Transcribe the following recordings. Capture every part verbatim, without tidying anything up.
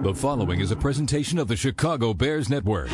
The following is a presentation of the Chicago Bears Network.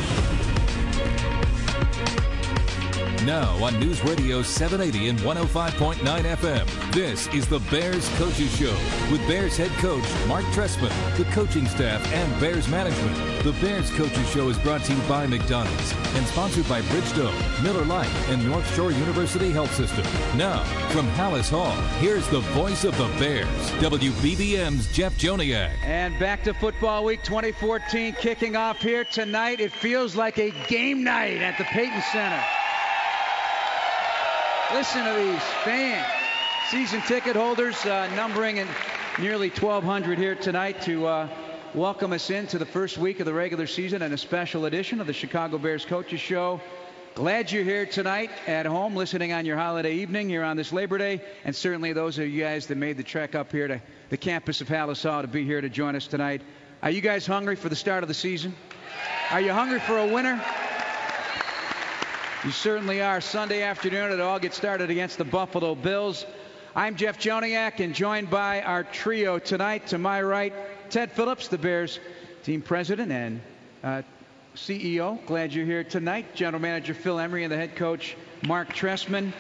Now on News Radio seven eighty and one oh five point nine F M, this is the Bears Coaches Show with Bears head coach Mark Trestman, the coaching staff, and Bears management. The Bears Coaches Show is brought to you by McDonald's and sponsored by Bridgestone, Miller Lite, and North Shore University Health System. Now, from Hallis Hall, here's the voice of the Bears, W B B M's Jeff Joniak. And back to Football Week twenty fourteen kicking off here tonight. It feels like a game night at the Payton Center. Listen to these fans, season ticket holders uh, numbering in nearly twelve hundred here tonight to uh, welcome us into the first week of the regular season and a special edition of the Chicago Bears Coaches Show. Glad you're here tonight at home listening on your holiday evening here on this Labor Day, and certainly those of you guys that made the trek up here to the campus of Hallis Hall to be here to join us tonight. Are you guys hungry for the start of the season? Are you hungry for a winner? You certainly are. Sunday afternoon, it all gets started against the Buffalo Bills. I'm Jeff Joniak, and joined by our trio tonight. To my right, Ted Phillips, the Bears team president and uh, C E O. Glad you're here tonight. General Manager Phil Emery and the head coach Mark Trestman.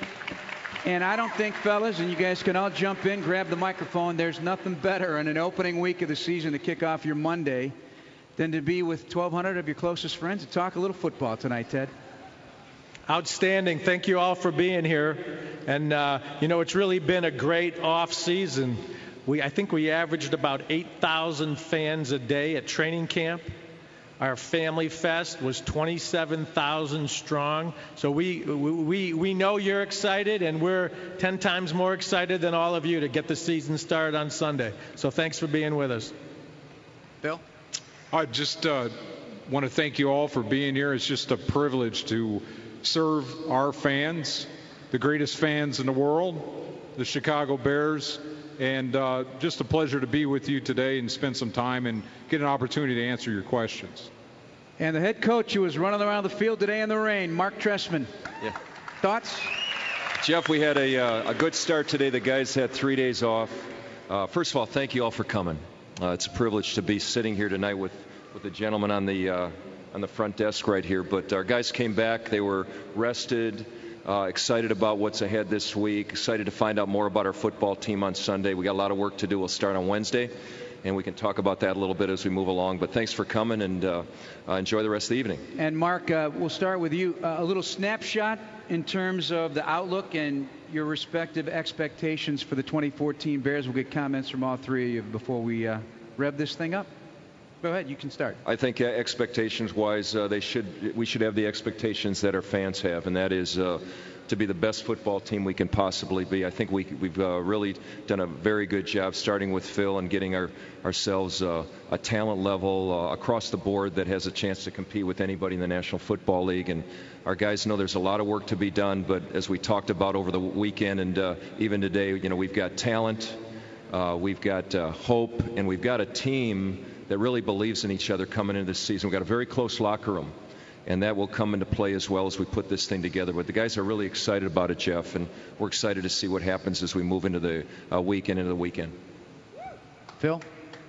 And I don't think, fellas, and you guys can all jump in, grab the microphone, there's nothing better in an opening week of the season to kick off your Monday than to be with twelve hundred of your closest friends to talk a little football tonight, Ted. Outstanding. Thank you all for being here. And, uh, you know, it's really been a great off season. We, I think we averaged about eight thousand fans a day at training camp. Our Family Fest was twenty-seven thousand strong. So we, we, we know you're excited, and we're ten times more excited than all of you to get the season started on Sunday. So thanks for being with us. Bill? I just uh, want to thank you all for being here. It's just a privilege to serve our fans, the greatest fans in the world, the Chicago Bears, and uh, just a pleasure to be with you today and spend some time and get an opportunity to answer your questions. And the head coach who was running around the field today in the rain, Mark Trestman. Yeah. Thoughts? Jeff, we had a, uh, a good start today. The guys had three days off. Uh, first of all, thank you all for coming. Uh, it's a privilege to be sitting here tonight with, with the gentleman on the uh, on the front desk right here. But our guys came back. They were rested, uh, excited about what's ahead this week, excited to find out more about our football team on Sunday. We got a lot of work to do. We'll start on Wednesday, and we can talk about that a little bit as we move along. But thanks for coming, and uh, uh, enjoy the rest of the evening. And Mark, uh, we'll start with you. Uh, a little snapshot in terms of the outlook and your respective expectations for the twenty fourteen Bears. We'll get comments from all three of you before we uh, rev this thing up. Go ahead, you can start. I think uh, expectations-wise, uh, they should we should have the expectations that our fans have, and that is uh, to be the best football team we can possibly be. I think we, we've uh, really done a very good job, starting with Phil and getting our, ourselves uh, a talent level uh, across the board that has a chance to compete with anybody in the National Football League. And our guys know there's a lot of work to be done, but as we talked about over the weekend and uh, even today, you know, we've got talent, uh, we've got uh, hope, and we've got a team that really believes in each other coming into this season. We've got a very close locker room, and that will come into play as well as we put this thing together. But the guys are really excited about it, Jeff, and we're excited to see what happens as we move into the uh, weekend into the weekend. Phil?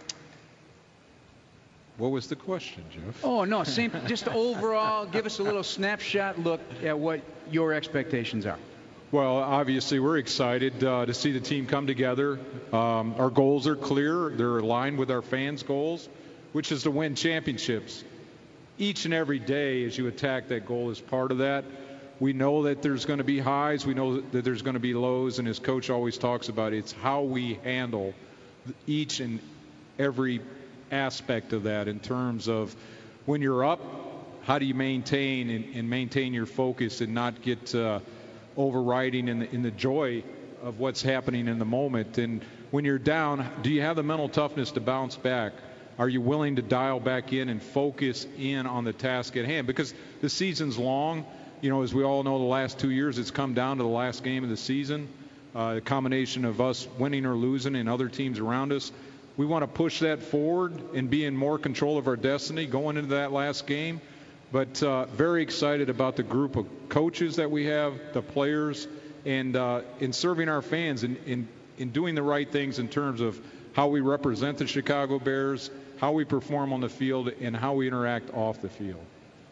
What was the question, Jeff? Oh, no, same. Just overall, give us a little snapshot look at what your expectations are. Well, obviously, we're excited uh, to see the team come together. Um, our goals are clear. They're aligned with our fans' goals, which is to win championships. Each and every day as you attack that goal is part of that. We know that there's going to be highs. We know that there's going to be lows. And as Coach always talks about, it's how we handle each and every aspect of that in terms of when you're up, how do you maintain and, and maintain your focus and not get uh, – overriding in the, in the joy of what's happening in the moment. And when you're down, do you have the mental toughness to bounce back? Are you willing to dial back in and focus in on the task at hand? Because the season's long. You know, as we all know, the last two years it's come down to the last game of the season. Uh, a combination of us winning or losing and other teams around us. We want to push that forward and be in more control of our destiny going into that last game. But uh, very excited about the group of coaches that we have, the players, and uh, in serving our fans and, and in doing the right things in terms of how we represent the Chicago Bears, how we perform on the field, and how we interact off the field.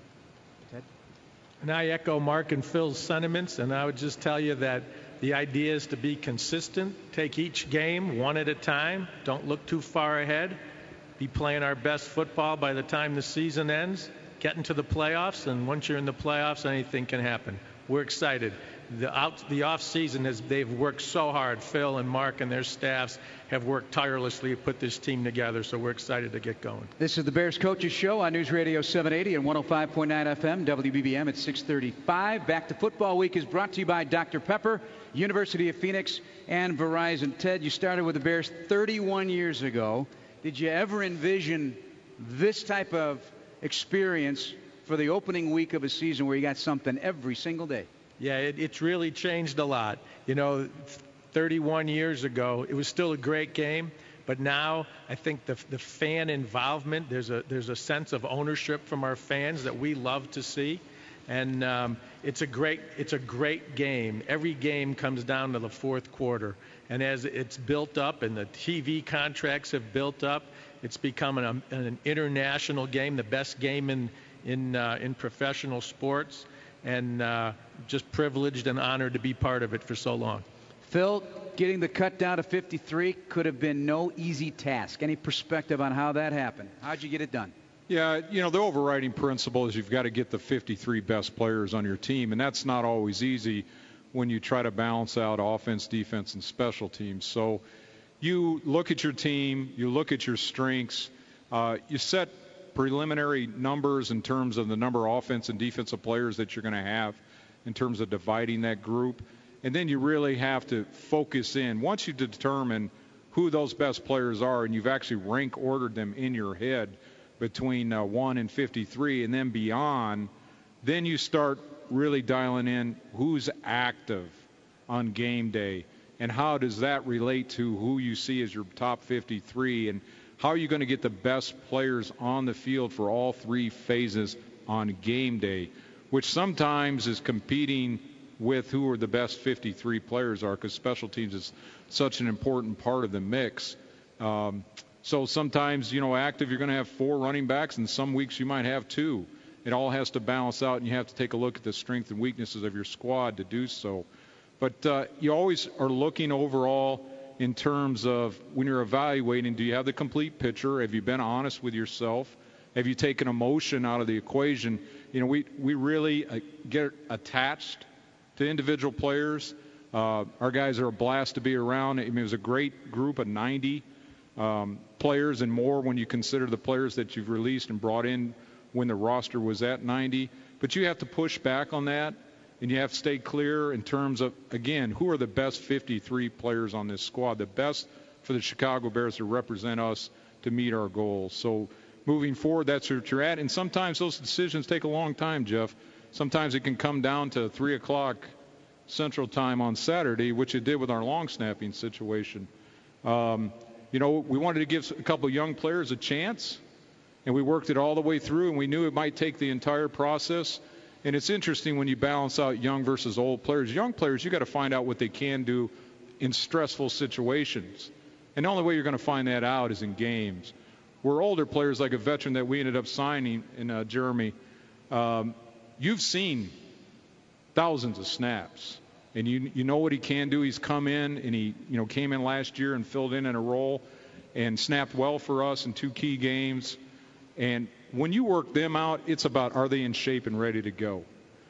And I echo Mark and Phil's sentiments, and I would just tell you that the idea is to be consistent, take each game one at a time, don't look too far ahead, be playing our best football by the time the season ends, get into the playoffs, and once you're in the playoffs, anything can happen. We're excited. The out the off season has they've worked so hard. Phil and Mark and their staffs have worked tirelessly to put this team together, so we're excited to get going. This is the Bears Coaches Show on News Radio seven eighty and one oh five point nine F M, W B B M at six thirty-five. Back to Football Week is brought to you by Doctor Pepper, University of Phoenix, and Verizon. Ted, you started with the Bears thirty-one years ago. Did you ever envision this type of experience for the opening week of a season where you got something every single day? Yeah, it, it's really changed a lot. You know, thirty-one years ago, it was still a great game, but now I think the the fan involvement, there's a there's a sense of ownership from our fans that we love to see, and um, it's a great it's a great game. Every game comes down to the fourth quarter, and as it's built up and the T V contracts have built up, it's become an, an international game, the best game in in uh, in professional sports. And uh, just privileged and honored to be part of it for so long. Phil, getting the cut down to fifty-three could have been no easy task. Any perspective on how that happened? How'd you get it done? Yeah, you know, the overriding principle is you've got to get the fifty-three best players on your team, and that's not always easy when you try to balance out offense, defense, and special teams. So you look at your team, you look at your strengths, uh, you set preliminary numbers in terms of the number of offense and defensive players that you're going to have in terms of dividing that group. And then you really have to focus in. Once you determine who those best players are and you've actually rank ordered them in your head between uh, one and fifty-three and then beyond, then you start really dialing in who's active on game day and how does that relate to who you see as your top fifty-three, and how are you going to get the best players on the field for all three phases on game day, which sometimes is competing with who are the best fifty-three players are, because special teams is such an important part of the mix. Um, so sometimes, you know, active, you're going to have four running backs, and some weeks you might have two. It all has to balance out, and you have to take a look at the strengths and weaknesses of your squad to do so. But uh, you always are looking overall in terms of when you're evaluating, do you have the complete picture? Have you been honest with yourself? Have you taken emotion out of the equation? You know, we, we really uh, get attached to individual players. Uh, our guys are a blast to be around. I mean, it was a great group of ninety um, players and more when you consider the players that you've released and brought in when the roster was at ninety. But you have to push back on that. And you have to stay clear in terms of, again, who are the best fifty-three players on this squad, the best for the Chicago Bears to represent us to meet our goals. So moving forward, that's what you're at. And sometimes those decisions take a long time, Jeff. Sometimes it can come down to three o'clock Central Time on Saturday, which it did with our long snapping situation. Um, you know, we wanted to give a couple young players a chance, and we worked it all the way through, and we knew it might take the entire process. And it's interesting when you balance out young versus old players. Young players, you got to find out what they can do in stressful situations. And the only way you're going to find that out is in games. Where older players, like a veteran that we ended up signing in uh, Jeremy, um, you've seen thousands of snaps. And you you know what he can do. He's come in, and he you know came in last year and filled in in a role and snapped well for us in two key games. And when you work them out, it's about, are they in shape and ready to go?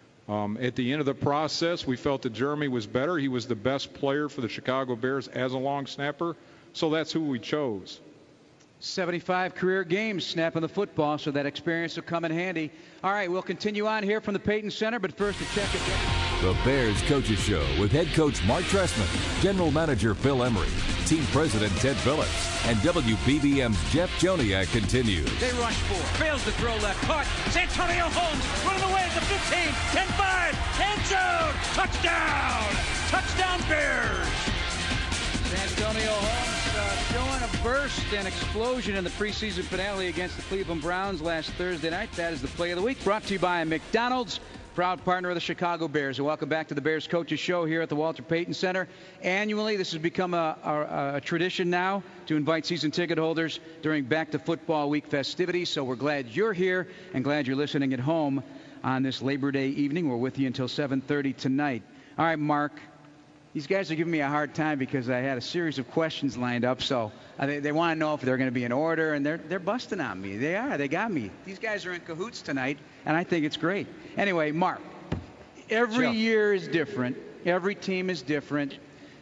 Um, at the end of the process, we felt that Jeremy was better. He was the best player for the Chicago Bears as a long snapper, so that's who we chose. seventy-five career games snapping the football, so that experience will come in handy. All right, we'll continue on here from the Payton Center, but first a check it. The Bears Coaches Show with head coach Mark Trestman, general manager Phil Emery, team president Ted Phillips, and W B B M's Jeff Joniak continues. They rush four. Fails to throw left. Caught. Santonio Holmes running away at the fifteen. ten five. End zone. Touchdown. Touchdown Bears. Santonio Holmes uh, showing a burst and explosion in the preseason finale against the Cleveland Browns last Thursday night. That is the play of the week, brought to you by McDonald's. proud partner of the Chicago Bears. And welcome back to the Bears Coaches Show here at the Walter Payton Center. Annually, this has become a, a, a tradition now to invite season ticket holders during Back to Football Week festivities. So we're glad you're here and glad you're listening at home on this Labor Day evening. We're with you until seven thirty tonight. All right, Mark. These guys are giving me a hard time because I had a series of questions lined up, so they, they want to know if they're going to be in order, and they're they're busting on me. They are. They got me. These guys are in cahoots tonight, and I think it's great. Anyway, Mark, every Sure. year is different. Every team is different.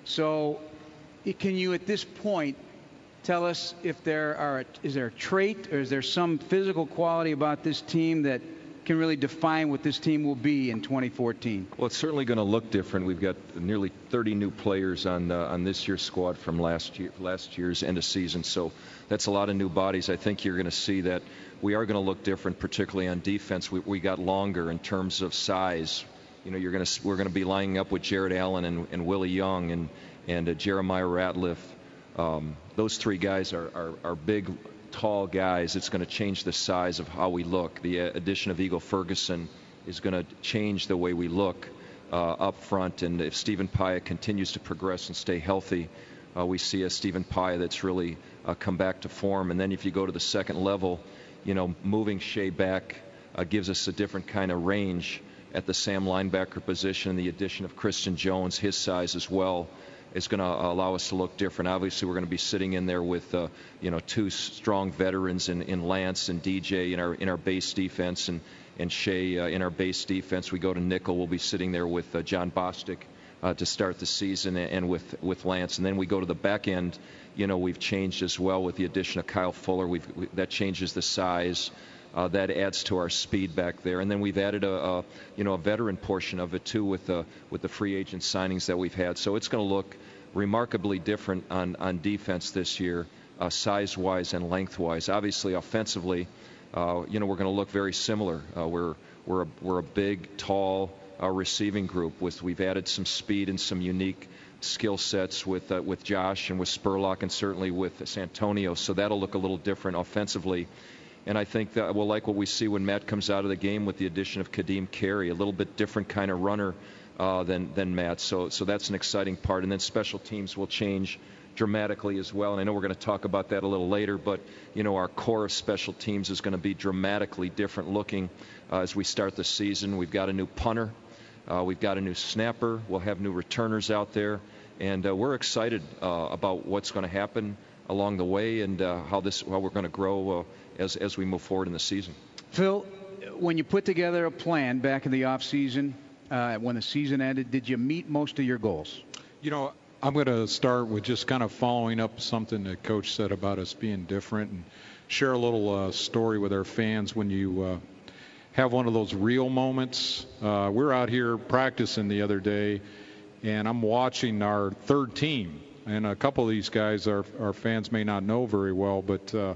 So can you, at this point, tell us if there are is there a trait or is there some physical quality about this team that can really define what this team will be in twenty fourteen? Well, it's certainly going to look different. We've got nearly thirty new players on uh, on this year's squad from last year, last year's end of season. So that's a lot of new bodies. I think you're going to see that we are going to look different, particularly on defense. We, we got longer in terms of size. You know, you're going to we're going to be lining up with Jared Allen and, and Willie Young and and uh, Jeremiah Ratliff. Um, those three guys are are, are big, tall guys. It's going to change the size of how we look. The uh, addition of Eagle Ferguson is going to change the way we look uh, up front. And if Stephen Paya continues to progress and stay healthy, uh, we see a Stephen Paya that's really uh, come back to form. And then if you go to the second level, you know, moving Shea back uh, gives us a different kind of range at the Sam linebacker position. The addition of Christian Jones, his size as well, is going to allow us to look different. Obviously, we're going to be sitting in there with, uh, you know, two strong veterans in, in Lance and D J in our in our base defense, and and Shea uh, in our base defense. We go to nickel. We'll be sitting there with uh, John Bostic uh, to start the season, and with with Lance. And then we go to the back end. You know, we've changed as well with the addition of Kyle Fuller. We've we, that changes the size. Uh, that adds to our speed back there, and then we've added a, a you know a veteran portion of it too with the with the free agent signings that we've had. So it's going to look remarkably different on on defense this year, uh, size-wise and length-wise. Obviously, offensively, uh, you know we're going to look very similar. Uh, we're we're a, we're a big, tall uh, receiving group. With we've added some speed and some unique skill sets with uh, with Josh and with Spurlock and certainly with Santonio. So that'll look a little different offensively. And I think that we'll like what we see when Matt comes out of the game with the addition of Kadeem Carey, a little bit different kind of runner uh, than than Matt. So so that's an exciting part. And then special teams will change dramatically as well. And I know we're going to talk about that a little later, but you know our core of special teams is going to be dramatically different looking uh, as we start the season. We've got a new punter, uh, we've got a new snapper, we'll have new returners out there, and uh, we're excited uh, about what's going to happen along the way and uh, how this how we're going to grow uh, as as we move forward in the season. Phil, when you put together a plan back in the off season, uh, when the season ended, did you meet most of your goals? You know, I'm going to start with just kind of following up something that Coach said about us being different, and share a little uh, story with our fans. When you uh, have one of those real moments, uh, we're out here practicing the other day, and I'm watching our third team. And a couple of these guys our, our fans may not know very well, but uh,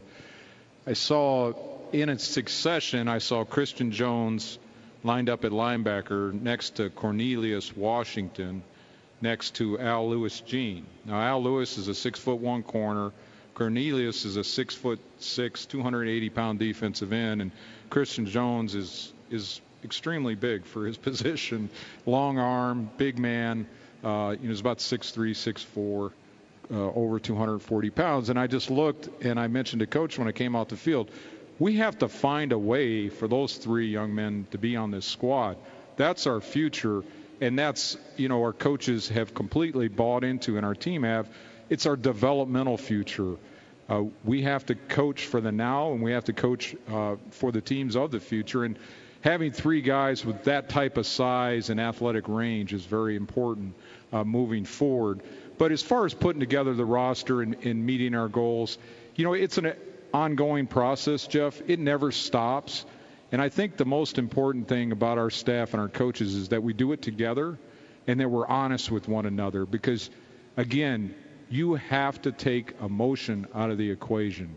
I saw in its succession, I saw Christian Jones lined up at linebacker next to Cornelius Washington, next to Al Lewis-Jean. Now, Al Lewis is a six foot one corner. Cornelius is a six foot six, two hundred eighty pound defensive end, and Christian Jones is is extremely big for his position. Long arm, big man. Uh, you know, he's about six three, six four, uh, over two hundred forty pounds. And I just looked, and I mentioned to Coach when I came out the field, we have to find a way for those three young men to be on this squad. That's our future, and that's, you know, our coaches have completely bought into, and our team have. It's our developmental future. Uh, we have to coach for the now, and we have to coach uh, for the teams of the future. And having three guys with that type of size and athletic range is very important uh, moving forward. But as far as putting together the roster and, and meeting our goals, you know, it's an ongoing process, Jeff. It never stops. And I think the most important thing about our staff and our coaches is that we do it together and that we're honest with one another. Because, again, you have to take emotion out of the equation.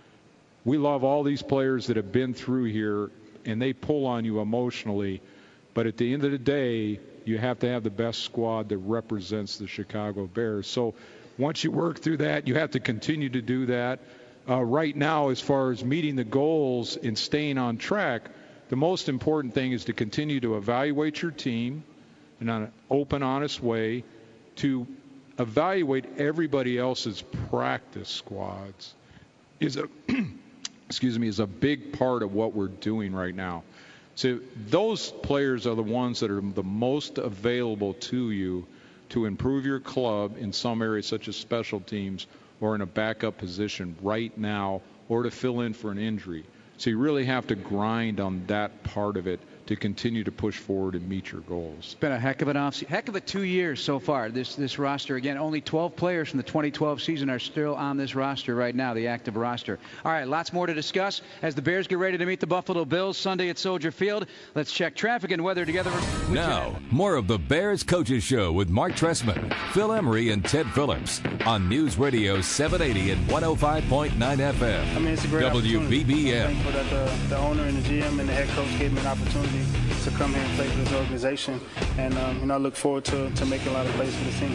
We love all these players that have been through here, and they pull on you emotionally. But at the end of the day, you have to have the best squad that represents the Chicago Bears. So once you work through that, you have to continue to do that. Uh, right now, as far as meeting the goals and staying on track, the most important thing is to continue to evaluate your team in an open, honest way, to evaluate everybody else's practice squads is a excuse me is a big part of what we're doing right now. So those players are the ones that are the most available to you to improve your club in some areas such as special teams or in a backup position right now, or to fill in for an injury. So you really have to grind on that part of it to continue to push forward and meet your goals. It's been a heck of an off heck of a two years so far. This this roster, again, only twelve players from the twenty twelve season are still on this roster right now, the active roster. All right, lots more to discuss as the Bears get ready to meet the Buffalo Bills Sunday at Soldier Field. Let's check traffic and weather together. Now, more of the Bears Coaches Show with Mark Trestman, Phil Emery, and Ted Phillips on News Radio seven eighty and one oh five point nine F M. I mean, it's a great W B B M. I'm thankful that the, the owner and the G M and the head coach gave me an opportunity to come here and play for this organization, and um, you know, I look forward to, to making a lot of plays for the team.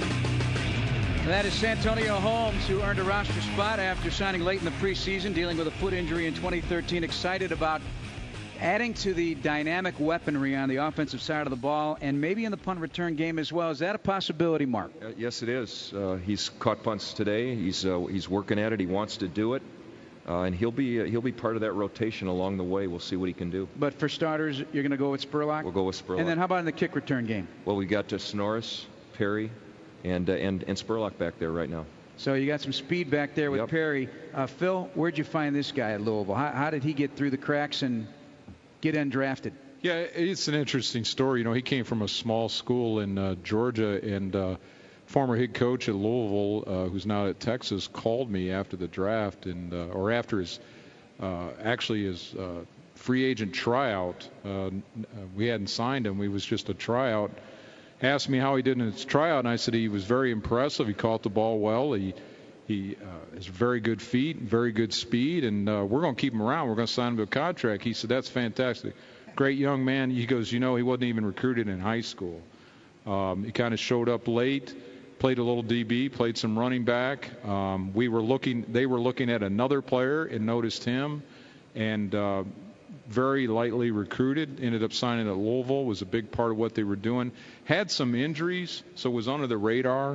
That is Santonio Holmes, who earned a roster spot after signing late in the preseason, dealing with a foot injury in twenty thirteen. Excited about adding to the dynamic weaponry on the offensive side of the ball, and maybe in the punt return game as well. Is that a possibility, Mark? Uh, yes, it is. Uh, he's caught punts today. He's uh, he's working at it. He wants to do it. Uh, and he'll be uh, he'll be part of that rotation along the way. We'll see what he can do. But for starters, you're going to go with Spurlock? We'll go with Spurlock. And then how about in the kick return game? Well, we got to Snorris, Perry, and uh, and and Spurlock back there right now. So you got some speed back there with Yep. Perry. Uh, Phil, where'd you find this guy at Louisville? How, how did he get through the cracks and get undrafted? Yeah, it's an interesting story. You know, he came from a small school in uh, Georgia, and uh, former head coach at Louisville, uh, who's now at Texas, called me after the draft, and uh, or after his uh, actually his uh, free agent tryout. Uh, we hadn't signed him; he was just a tryout. Asked me how he did in his tryout, and I said he was very impressive. He caught the ball well. He he uh, has very good feet, very good speed, and uh, we're going to keep him around. We're going to sign him to a contract. He said, "That's fantastic." Great young man. He goes, you know, he wasn't even recruited in high school. Um, he kind of showed up late, played a little D B, played some running back. Um, we were looking, they were looking at another player and noticed him, and uh, very lightly recruited. Ended up signing at Louisville. Was a big part of what they were doing. Had some injuries, so was under the radar.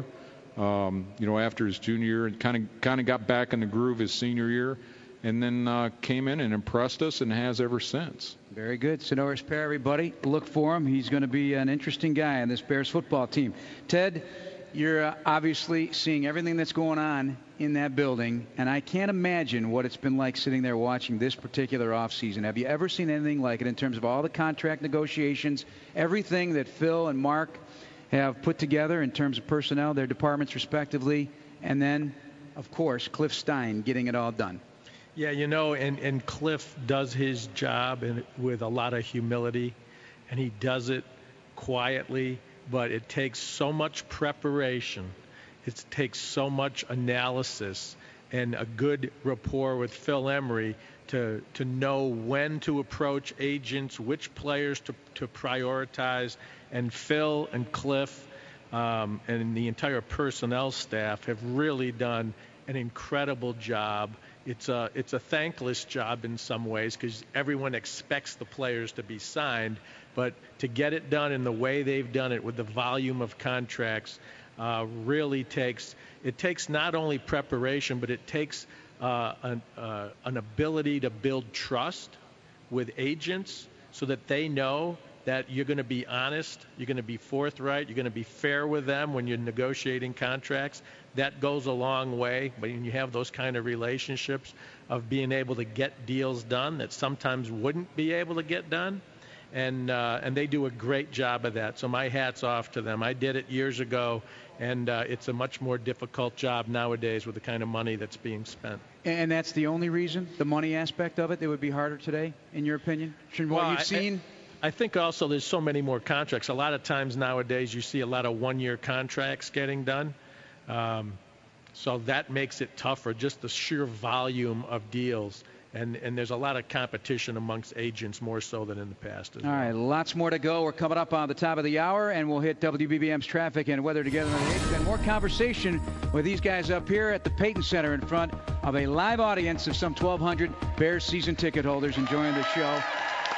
Um, you know, after his junior year, and kind of kind of got back in the groove his senior year. And then uh, came in and impressed us and has ever since. Very good. Snorris Perry, everybody. Look for him. He's going to be an interesting guy on this Bears football team. Ted, you're uh, obviously seeing everything that's going on in that building, and I can't imagine what it's been like sitting there watching this particular offseason. Have you ever seen anything like it in terms of all the contract negotiations, everything that Phil and Mark have put together in terms of personnel, their departments respectively, and then, of course, Cliff Stein getting it all done? Yeah, you know, and, and Cliff does his job and with a lot of humility, and he does it quietly, but it takes so much preparation. It takes so much analysis and a good rapport with Phil Emery to to know when to approach agents, which players to, to prioritize. And Phil and Cliff um, and the entire personnel staff have really done an incredible job. It's a, it's a thankless job in some ways because everyone expects the players to be signed, but to get it done in the way they've done it with the volume of contracts uh, really takes, it takes not only preparation, but it takes uh, an, uh, an ability to build trust with agents so that they know that you're going to be honest, you're going to be forthright, you're going to be fair with them when you're negotiating contracts. That goes a long way. But when you have those kind of relationships of being able to get deals done that sometimes wouldn't be able to get done, and uh, and they do a great job of that. So my hat's off to them. I did it years ago, and uh, it's a much more difficult job nowadays with the kind of money that's being spent. And that's the only reason, the money aspect of it, that would be harder today, in your opinion? From what Well, you've I- seen? I think also there's so many more contracts. A lot of times nowadays you see a lot of one-year contracts getting done. Um, so that makes it tougher, just the sheer volume of deals. And, and there's a lot of competition amongst agents more so than in the past as All well. right, lots more to go. We're coming up on the top of the hour, and we'll hit W B B M's traffic and weather together on the eighth. And more conversation with these guys up here at the Payton Center in front of a live audience of some twelve hundred Bears season ticket holders enjoying the show.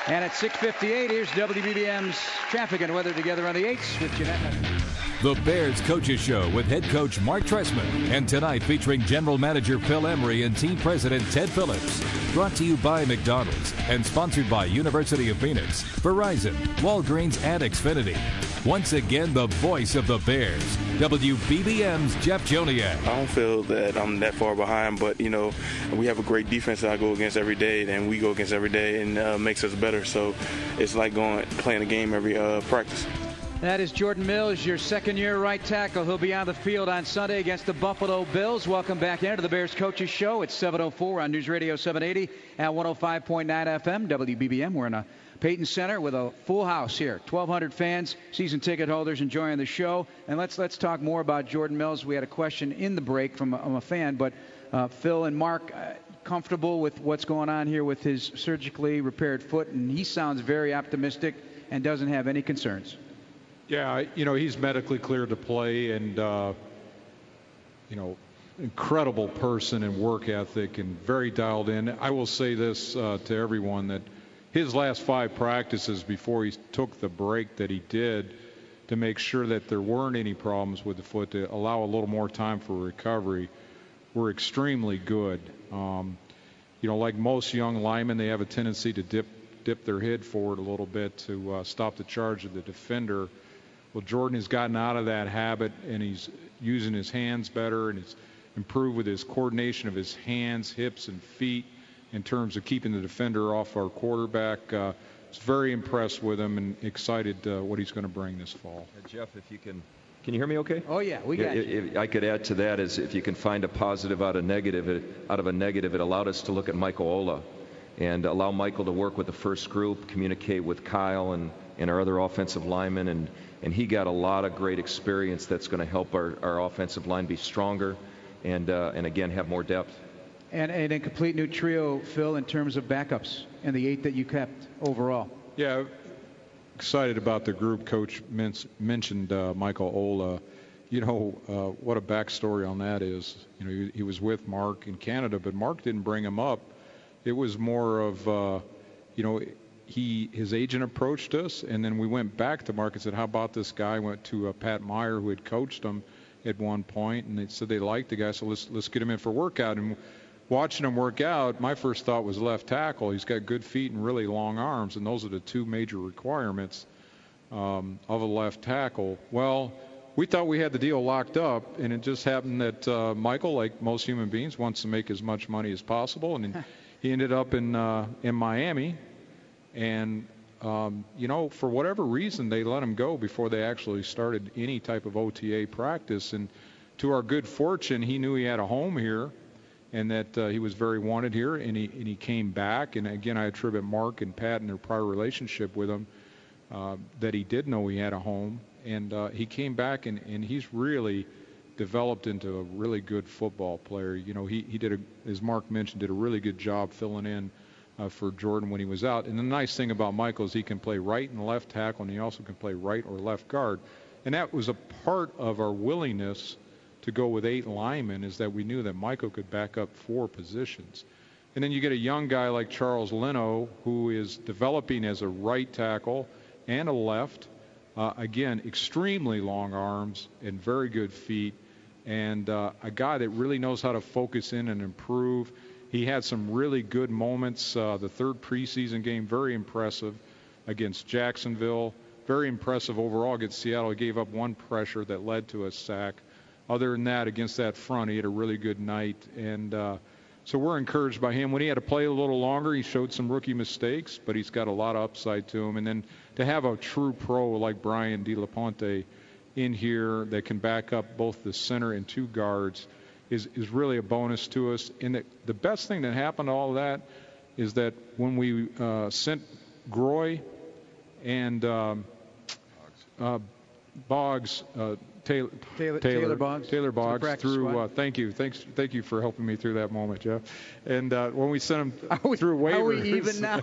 And at six fifty-eight, here's W B B M's traffic and weather together on the eights with Jeanette. The Bears Coaches Show with head coach Mark Trestman. And tonight featuring general manager Phil Emery and team president Ted Phillips. Brought to you by McDonald's and sponsored by University of Phoenix, Verizon, Walgreens, and Xfinity. Once again, the voice of the Bears, W B B M's Jeff Joniak. I don't feel that I'm that far behind, but, you know, we have a great defense that I go against every day, and we go against every day, and uh, makes us better. So it's like going playing a game every uh, practice. That is Jordan Mills, your second-year right tackle. He'll be on the field on Sunday against the Buffalo Bills. Welcome back into the Bears Coaches Show. It's seven oh four on News Radio seven eighty at one oh five point nine F M, W B B M. We're in a Payton Center with a full house here. twelve hundred fans, season ticket holders enjoying the show. And let's let's talk more about Jordan Mills. We had a question in the break from a, from a fan, but uh, Phil and Mark, uh, comfortable with what's going on here with his surgically repaired foot, and he sounds very optimistic and doesn't have any concerns. Yeah, you know, he's medically cleared to play, and, uh, you know, incredible person and work ethic and very dialed in. I will say this uh, to everyone, that his last five practices before he took the break that he did to make sure that there weren't any problems with the foot, to allow a little more time for recovery, were extremely good. Um, you know, like most young linemen, they have a tendency to dip, dip their head forward a little bit to uh, stop the charge of the defender. Well, Jordan has gotten out of that habit, and he's using his hands better, and he's improved with his coordination of his hands, hips, and feet in terms of keeping the defender off our quarterback. Uh, it's very impressed with him and excited uh, what he's going to bring this fall. Uh, Jeff, if you can, can you hear me okay? Oh, yeah, we got yeah, you. If I could add to that is if you can find a positive out of negative, it, out of a negative, it allowed us to look at Michael Ola and allow Michael to work with the first group, communicate with Kyle and, and our other offensive linemen, and And he got a lot of great experience that's going to help our, our offensive line be stronger and, uh, and again, have more depth. And, and a complete new trio, Phil, in terms of backups and the eight that you kept overall. Yeah, excited about the group. Coach men- mentioned uh, Michael Ola. You know, uh, what a backstory on that is. You know, he, he was with Mark in Canada, but Mark didn't bring him up. It was more of, uh, you know, He, his agent approached us, and then we went back to Mark and said, how about this guy? Went to uh, Pat Meyer, who had coached him at one point, and they said they liked the guy, so let's let's get him in for a workout. And watching him work out, my first thought was left tackle. He's got good feet and really long arms, and those are the two major requirements um, of a left tackle. Well, we thought we had the deal locked up, and it just happened that uh, Michael, like most human beings, wants to make as much money as possible, and he ended up in uh, in Miami. And, um, you know, for whatever reason, they let him go before they actually started any type of O T A practice. And to our good fortune, he knew he had a home here and that uh, he was very wanted here, and he, and he came back. And, again, I attribute Mark and Pat and their prior relationship with him uh, that he did know he had a home. And uh, he came back, and, and he's really developed into a really good football player. You know, he, he did, a, as Mark mentioned, did a really good job filling in Uh, for Jordan when he was out. And the nice thing about Michael is he can play right and left tackle, and he also can play right or left guard. And that was a part of our willingness to go with eight linemen, is that we knew that Michael could back up four positions. And then you get a young guy like Charles Leno, who is developing as a right tackle and a left. Uh, again, extremely long arms and very good feet, and uh, a guy that really knows how to focus in and improve. He had some really good moments. Uh, the third preseason game, very impressive against Jacksonville. Very impressive overall against Seattle. He gave up one pressure that led to a sack. Other than that, against that front, he had a really good night. And uh, so we're encouraged by him. When he had to play a little longer, he showed some rookie mistakes, but he's got a lot of upside to him. And then to have a true pro like Brian De La Ponte in here that can back up both the center and two guards is, is really a bonus to us. And the, the best thing that happened to all of that is that when we uh, sent Groy and um, uh, Boggs, uh, Taylor, Taylor, Taylor, Taylor Boggs, Taylor Boggs through. Uh, thank you, thanks, thank you for helping me through that moment, Jeff. And uh, when we sent him we, through waivers, are we even now?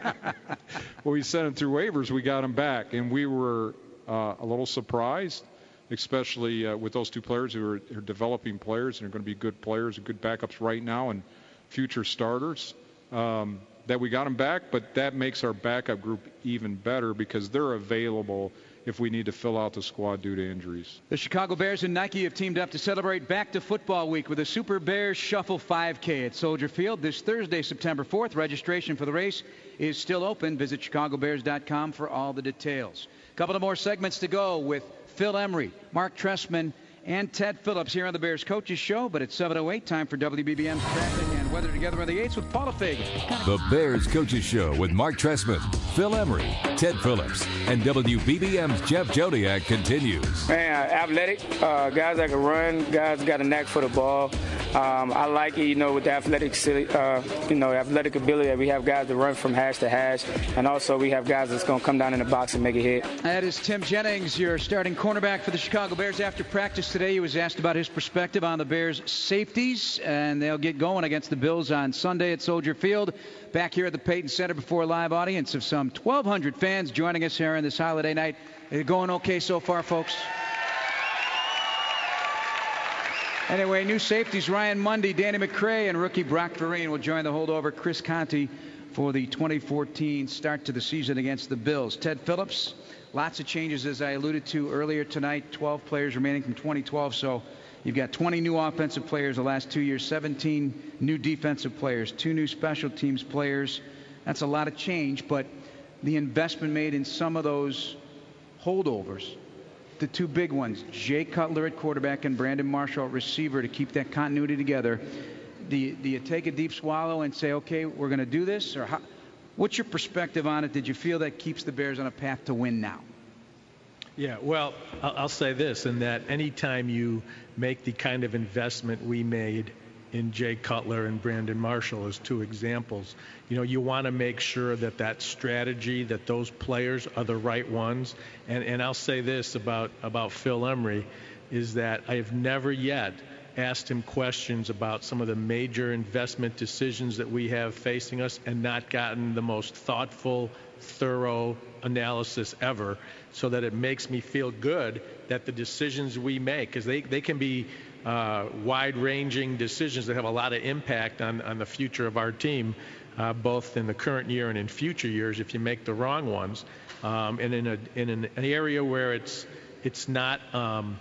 when we sent him through waivers, we got him back, and we were uh, a little surprised, especially uh, with those two players who are, are developing players and are going to be good players and good backups right now and future starters. Um, that we got them back, but that makes our backup group even better because they're available if we need to fill out the squad due to injuries. The Chicago Bears and Nike have teamed up to celebrate Back to Football Week with a Super Bears Shuffle five K at Soldier Field this Thursday, September fourth. Registration for the race is still open. Visit chicago bears dot com for all the details. A couple of more segments to go with Phil Emery, Mark Trestman, and Ted Phillips here on the Bears Coaches Show. But it's seven oh eight, time for W B B M's traffic and weather together on the eights with Paula Fagan. The Bears Coaches Show with Mark Trestman, Phil Emery, Ted Phillips, and W B B M's Jeff Jodiak continues. Man, athletic, uh, guys that can run, guys got a knack for the ball. Um, I like it, you know, with the athletic, uh, you know, athletic ability that we have guys that run from hash to hash, and also we have guys that's going to come down in the box and make a hit. That is Tim Jennings, your starting cornerback for the Chicago Bears. After practice today, he was asked about his perspective on the Bears' safeties, and they'll get going against the Bills on Sunday at Soldier Field. Back here at the Payton Center before a live audience of some twelve hundred fans joining us here on this holiday night. Is it going okay so far, folks? Anyway, new safeties Ryan Mundy, Danny McCray, and rookie Brock Vereen will join the holdover Chris Conte for the twenty fourteen start to the season against the Bills. Ted Phillips, lots of changes as I alluded to earlier tonight. twelve players remaining from twenty twelve, so you've got twenty new offensive players the last two years, seventeen new defensive players, two new special teams players. That's a lot of change, but the investment made in some of those holdovers, the two big ones, Jay Cutler at quarterback and Brandon Marshall at receiver to keep that continuity together. Do you, do you take a deep swallow and say, okay, we're going to do this? Or how, what's your perspective on it? Did you feel that keeps the Bears on a path to win now? Yeah, well, I'll say this, in that anytime you make the kind of investment we made in Jay Cutler and Brandon Marshall as two examples, you know, you want to make sure that that strategy, that those players are the right ones. And, and I'll say this about, about Phil Emery, is that I have never yet asked him questions about some of the major investment decisions that we have facing us and not gotten the most thoughtful, thorough analysis ever, so that it makes me feel good that the decisions we make, because they, they can be uh, wide-ranging decisions that have a lot of impact on, on the future of our team, uh, both in the current year and in future years if you make the wrong ones. Um, and in, a, in an, an area where it's, it's not um,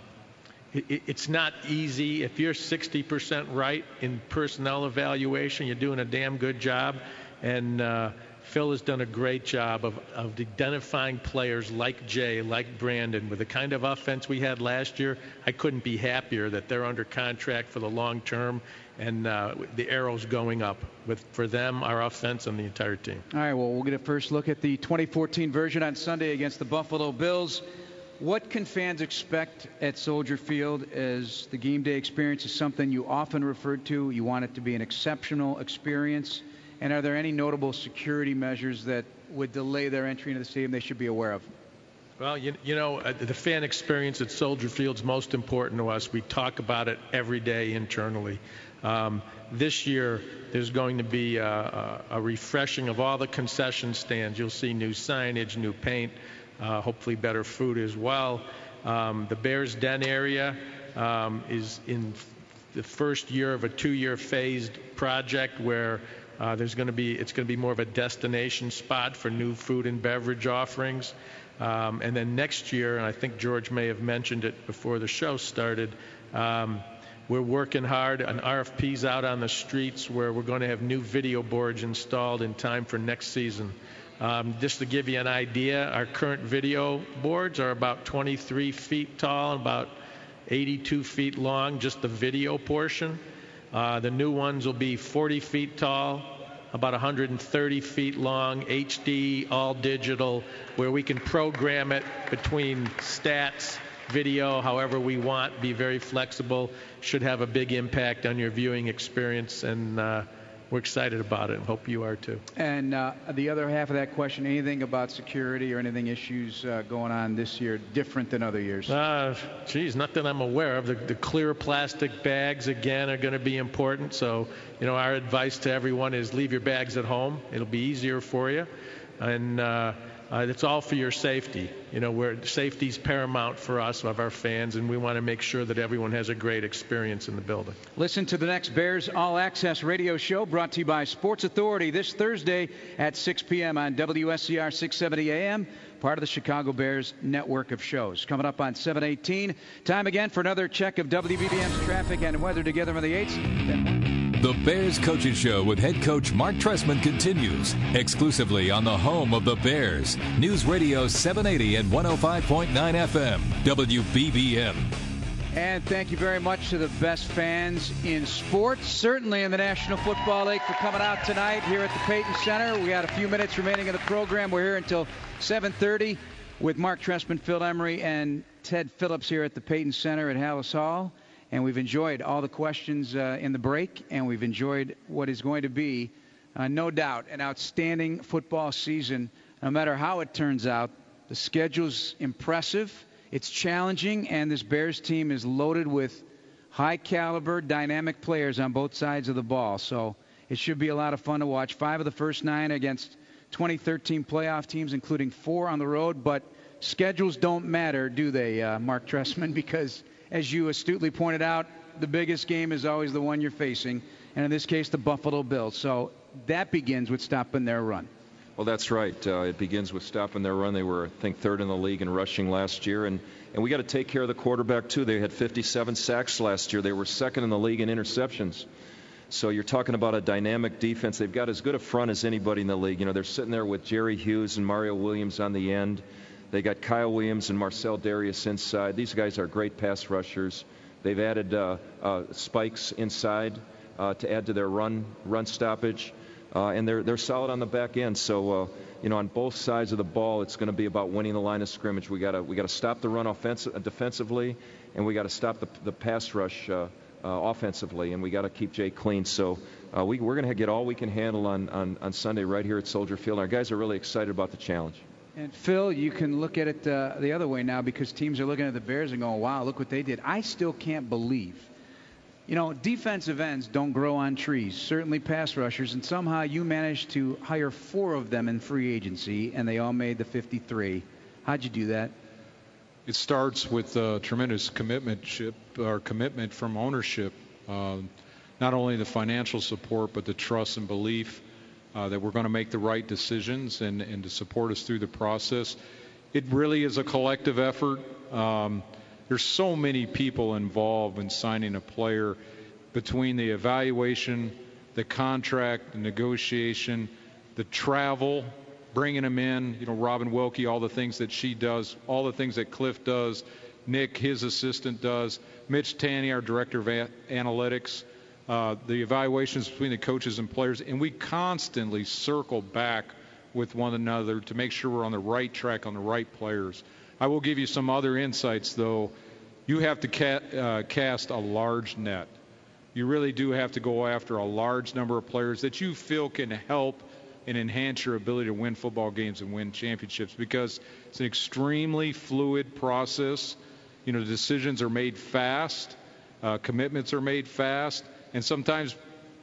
it, it's not easy. If you're sixty percent right in personnel evaluation, you're doing a damn good job. And uh, Phil has done a great job of, of identifying players like Jay, like Brandon. With the kind of offense we had last year, I couldn't be happier that they're under contract for the long term, and uh, the arrow's going up with for them, our offense, and the entire team. All right, well, we'll get a first look at the twenty fourteen version on Sunday against the Buffalo Bills. What can fans expect at Soldier Field as the game day experience is something you often referred to? You want it to be an exceptional experience. And are there any notable security measures that would delay their entry into the stadium they should be aware of? Well, you, you know, uh, the fan experience at Soldier Field is most important to us. We talk about it every day internally. Um, this year, there's going to be a, a, a refreshing of all the concession stands. You'll see new signage, new paint, uh, hopefully better food as well. Um, the Bears Den area um, is in the first year of a two-year phased project where Uh, there's going to be, it's going to be more of a destination spot for new food and beverage offerings. Um, and then next year, and I think George may have mentioned it before the show started, um, we're working hard on R F Ps out on the streets where we're going to have new video boards installed in time for next season. Um, just to give you an idea, our current video boards are about twenty-three feet tall and about eighty-two feet long, just the video portion. Uh, the new ones will be forty feet tall, about one hundred thirty feet long, H D, all digital, where we can program it between stats, video, however we want, be very flexible. Should have a big impact on your viewing experience, and uh, we're excited about it and hope you are too. And uh, the other half of that question, anything about security or anything issues uh, going on this year different than other years? Uh, geez, not that I'm aware of. The, the clear plastic bags, again, are going to be important. So, you know, our advice to everyone is leave your bags at home. It'll be easier for you. And uh, Uh, it's all for your safety. You know, where safety's paramount for us, of our fans, and we want to make sure that everyone has a great experience in the building. Listen to the next Bears All Access radio show brought to you by Sports Authority this Thursday at six p.m. on W S C R six seventy A M, part of the Chicago Bears network of shows. Coming up on seven eighteen, time again for another check of W B B M's traffic and weather together on the eights. The Bears Coaches Show with head coach Mark Trestman continues exclusively on the home of the Bears, News Radio seven eighty and one oh five point nine F M, W B B M. And thank you very much to the best fans in sports, certainly in the National Football League, for coming out tonight here at the Payton Center. We got a few minutes remaining in the program. We're here until seven thirty with Mark Trestman, Phil Emery, and Ted Phillips here at the Payton Center at Hallis Hall. And we've enjoyed all the questions uh, in the break, and we've enjoyed what is going to be, uh, no doubt, an outstanding football season. No matter how it turns out, the schedule's impressive, it's challenging, and this Bears team is loaded with high-caliber, dynamic players on both sides of the ball. So it should be a lot of fun to watch. Five of the first nine against twenty thirteen playoff teams, including four on the road. But schedules don't matter, do they, uh, Mark Trestman? Because as you astutely pointed out, the biggest game is always the one you're facing, and in this case, the Buffalo Bills. So that begins with stopping their run. Well, that's right. Uh, it begins with stopping their run. They were, I think, third in the league in rushing last year, and, and we got to take care of the quarterback, too. They had fifty-seven sacks last year. They were second in the league in interceptions. So you're talking about a dynamic defense. They've got as good a front as anybody in the league. You know, they're sitting there with Jerry Hughes and Mario Williams on the end. They got Kyle Williams and Marcel Darius inside. These guys are great pass rushers. They've added uh, uh, spikes inside uh, to add to their run run stoppage, uh, and they're they're solid on the back end. So uh, you know, on both sides of the ball, it's going to be about winning the line of scrimmage. We got to we got to stop the run offensive defensively, and we got to stop the the pass rush uh, uh, offensively, and we got to keep Jay clean. So uh, we we're going to get all we can handle on, on on Sunday right here at Soldier Field. Our guys are really excited about the challenge. And, Phil, you can look at it uh, the other way now, because teams are looking at the Bears and going, wow, look what they did. I still can't believe. You know, defensive ends don't grow on trees, certainly pass rushers, and somehow you managed to hire four of them in free agency, and they all made the fifty-three. How'd you do that? It starts with uh, tremendous commitment, or commitment from ownership, uh, not only the financial support, but the trust and belief Uh, that we're going to make the right decisions and, and to support us through the process. It really is a collective effort. Um, there's so many people involved in signing a player, between the evaluation, the contract, the negotiation, the travel, bringing them in, you know, Robin Wilkie, all the things that she does, all the things that Cliff does, Nick, his assistant, does, Mitch Tanny, our director of a- analytics, Uh, the evaluations between the coaches and players, and we constantly circle back with one another to make sure we're on the right track on the right players. I will give you some other insights, though. You have to ca- uh, cast a large net. You really do have to go after a large number of players that you feel can help and enhance your ability to win football games and win championships, because it's an extremely fluid process. You know, decisions are made fast, uh, commitments are made fast, and sometimes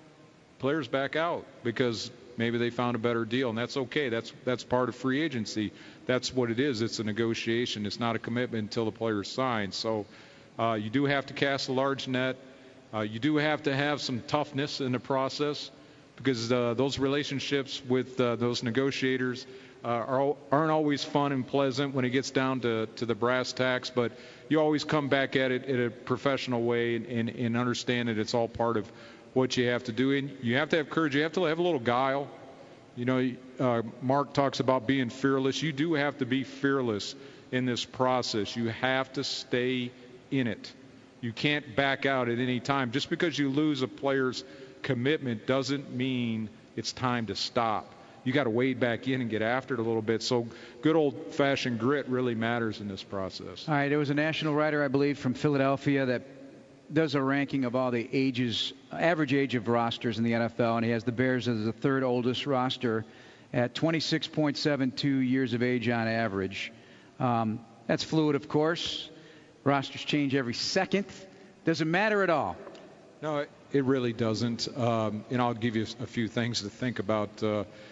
players back out because maybe they found a better deal, and that's okay. That's that's part of free agency. That's what it is. It's a negotiation. It's not a commitment until the player signs. So uh, you do have to cast a large net. Uh, you do have to have some toughness in the process, because uh, those relationships with uh, those negotiators uh, are, aren't always fun and pleasant when it gets down to, to the brass tacks, but you always come back at it in a professional way and, and understand that it's all part of what you have to do. And you have to have courage. You have to have a little guile. You know, uh, Mark talks about being fearless. You do have to be fearless in this process. You have to stay in it. You can't back out at any time. Just because you lose a player's commitment doesn't mean it's time to stop. You got to wade back in and get after it a little bit. So good old-fashioned grit really matters in this process. All right, there was a national writer, I believe, from Philadelphia that does a ranking of all the ages, average age of rosters in the N F L, and he has the Bears as the third oldest roster at twenty-six point seven two years of age on average. Um, that's fluid, of course. Rosters change every second. Does it matter at all? No, it, it really doesn't. Um, and I'll give you a few things to think about. Uh,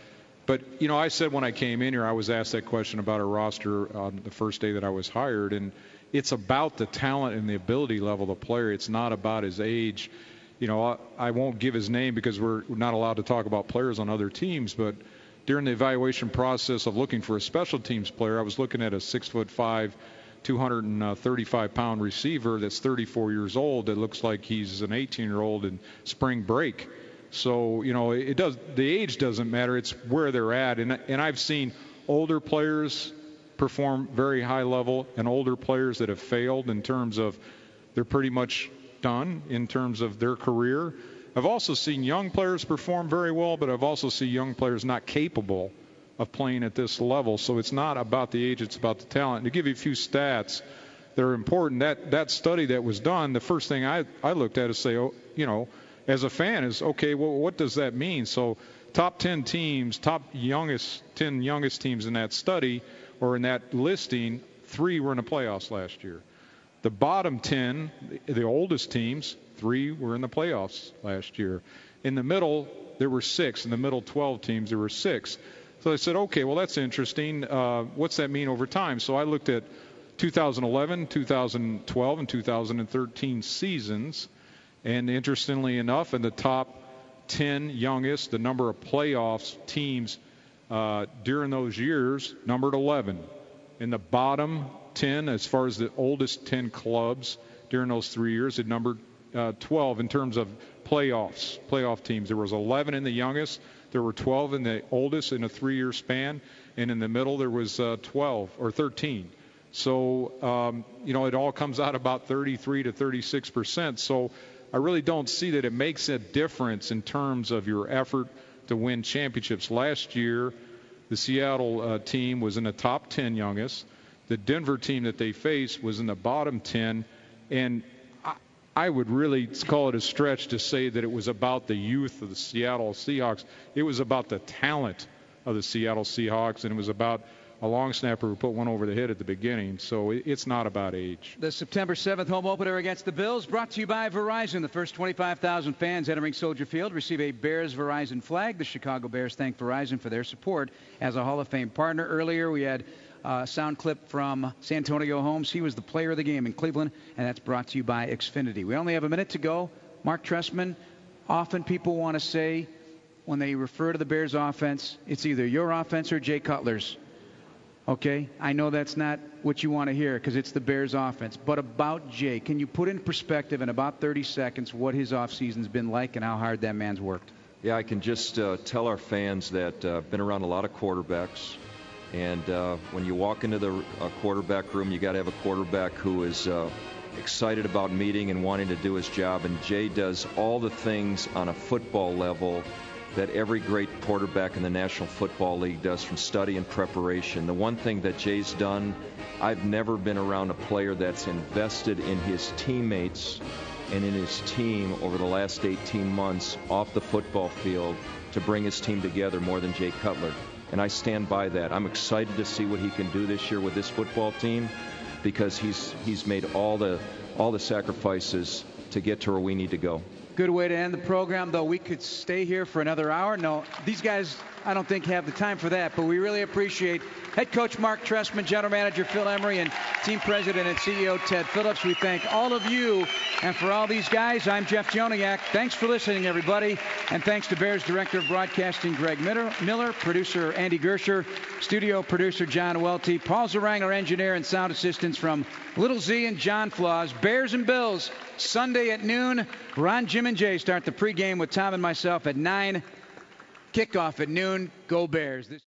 But, you know, I said when I came in here, I was asked that question about our roster on the first day that I was hired, and it's about the talent and the ability level of the player. It's not about his age. You know, I, I won't give his name because we're not allowed to talk about players on other teams, but during the evaluation process of looking for a special teams player, I was looking at a six foot five, two hundred thirty-five pound receiver that's thirty-four years old that looks like he's an eighteen year old in spring break. So, you know, it does, the age doesn't matter. It's where they're at. And, and I've seen older players perform very high level and older players that have failed in terms of they're pretty much done in terms of their career. I've also seen young players perform very well, but I've also seen young players not capable of playing at this level. So it's not about the age, it's about the talent. And to give you a few stats that are important, that, that study that was done, the first thing I, I looked at is say, oh, you know, as a fan is, okay, well, what does that mean? So top ten teams, top youngest, ten youngest teams in that study or in that listing, three were in the playoffs last year. The bottom ten, the oldest teams, three were in the playoffs last year. In the middle, there were six. In the middle twelve teams, there were six. So I said, okay, well, that's interesting. Uh, what's that mean over time? So I looked at two thousand eleven, two thousand twelve, and two thousand thirteen seasons. And interestingly enough, in the top ten youngest, the number of playoffs teams uh, during those years numbered eleven. In the bottom ten, as far as the oldest ten clubs during those three years, it numbered uh, twelve in terms of playoffs, playoff teams. There was eleven in the youngest. There were twelve in the oldest in a three-year span. And in the middle, there was uh, twelve or thirteen. So, um, you know, it all comes out about thirty-three to thirty-six percent. So I really don't see that it makes a difference in terms of your effort to win championships. Last year, the Seattle uh, team was in the top ten youngest. The Denver team that they faced was in the bottom ten. And I, I would really call it a stretch to say that it was about the youth of the Seattle Seahawks. It was about the talent of the Seattle Seahawks, and it was about a long snapper who put one over the head at the beginning. So it's not about age. The September seventh home opener against the Bills brought to you by Verizon. The first twenty-five thousand fans entering Soldier Field receive a Bears Verizon flag. The Chicago Bears thank Verizon for their support as a Hall of Fame partner. Earlier we had a sound clip from Santonio Holmes. He was the player of the game in Cleveland, and that's brought to you by Xfinity. We only have a minute to go. Mark Trestman, often people want to say when they refer to the Bears offense, it's either your offense or Jay Cutler's. Okay, I know that's not what you want to hear because it's the Bears offense. But about Jay, can you put in perspective in about thirty seconds what his offseason's been like and how hard that man's worked? Yeah, I can just uh, tell our fans that I've uh, been around a lot of quarterbacks. And uh, when you walk into the uh, quarterback room, you got to have a quarterback who is uh, excited about meeting and wanting to do his job. And Jay does all the things on a football level that every great quarterback in the National Football League does, from study and preparation. The one thing that Jay's done, I've never been around a player that's invested in his teammates and in his team over the last eighteen months off the football field to bring his team together more than Jay Cutler. And I stand by that. I'm excited to see what he can do this year with this football team because he's he's made all the all the sacrifices to get to where we need to go. Good way to end the program, though. We could stay here for another hour. No, these guys, I don't think, have the time for that. But we really appreciate head coach Mark Trestman, general manager Phil Emery, and team president and C E O Ted Phillips. We thank all of you. And for all these guys, I'm Jeff Joniak. Thanks for listening, everybody. And thanks to Bears Director of Broadcasting Greg Miller, producer Andy Gersher, studio producer John Welty, Paul Zarang, our engineer, and sound assistants from Little Z and John Flaws. Bears and Bills, Sunday at noon. Ron, Jim, and Jay start the pregame with Tom and myself at nine. Kickoff at noon. Go Bears. This